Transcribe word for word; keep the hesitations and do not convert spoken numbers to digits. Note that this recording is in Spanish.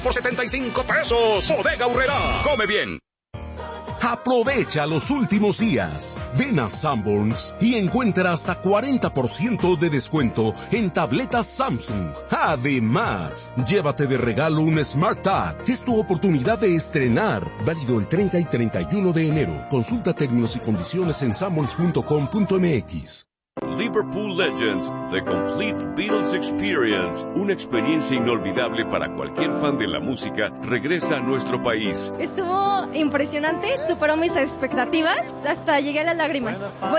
por setenta y cinco pesos. Bodega Aurrerá. Come bien. Aprovecha los últimos días. Ven a Sanborns y encuentra hasta cuarenta por ciento de descuento en tabletas Samsung. Además, llévate de regalo un Smart Tag. Es tu oportunidad de estrenar. Válido el treinta y treinta y uno de enero. Consulta términos y condiciones en sanborns punto com punto m x. Liverpool Legends, The Complete Beatles Experience, una experiencia inolvidable para cualquier fan de la música, regresa a nuestro país. Estuvo impresionante, superó mis expectativas, hasta llegué a las lágrimas. Voy